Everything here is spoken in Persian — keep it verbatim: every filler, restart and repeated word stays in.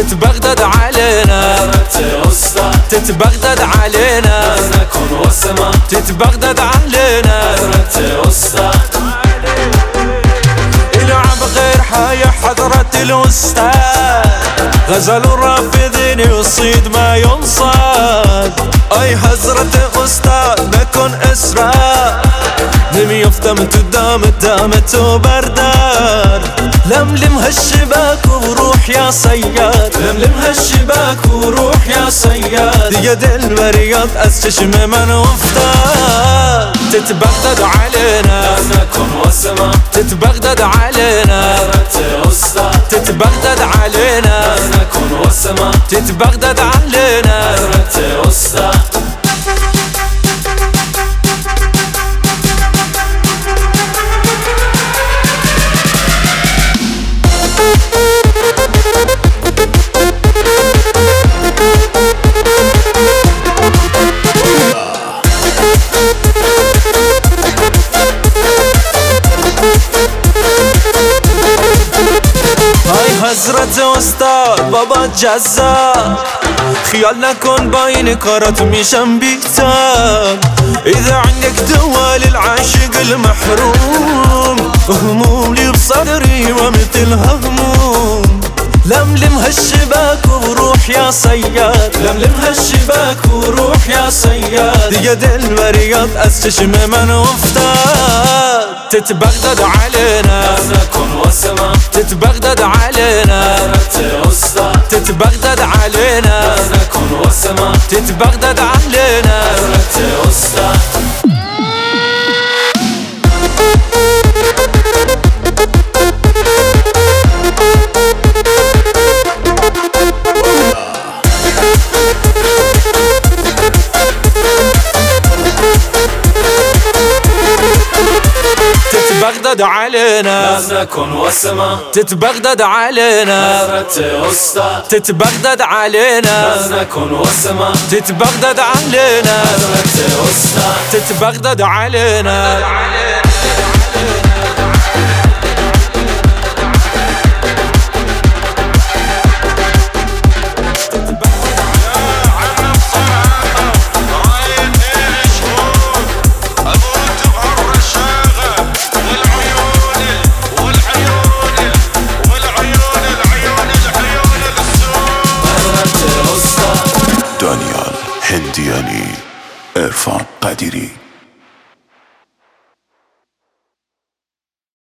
تتبغدد علينا تتبغدد علينا نكون والسما تتبغدد علينا العب غير حايا حضرة الأستاذ غزل الرافضين يصيد ما ينصاد أي حضرة أستاذ نكون إسراء لم يفتم تدامت دامت وبردار لملم هالشباك وروح يا صياد لملم هالشباك وروح يا صياد يد الورياض أستشم من وفتاد تتبغدد علينا نكون والسما تتبغدد علينا تتبغدد علينا نكون والسما تتبغدد علينا حضرت استاد بابا جزا خيال نكون باين كارت ميشم بيكتاب إذا عندك دوا للعاشق المحروم هموم لي بصدري ومثلها هموم لملم هالشباك وروح يا صياد لملم هالشباك وروح يا صياد يد الورياض أستشم من وفتاد تتبغدد علينا نكون والسما تتبغدد علينا تتبغدد علينا نكون والسما تتبغدد علينا تتبغدد علينا نكون والسما تتبغدد علينا تتبغدد علينا نكون والسما تتبغدد علينا تتبغدد علينا دانيال هندياني عرفان قديری.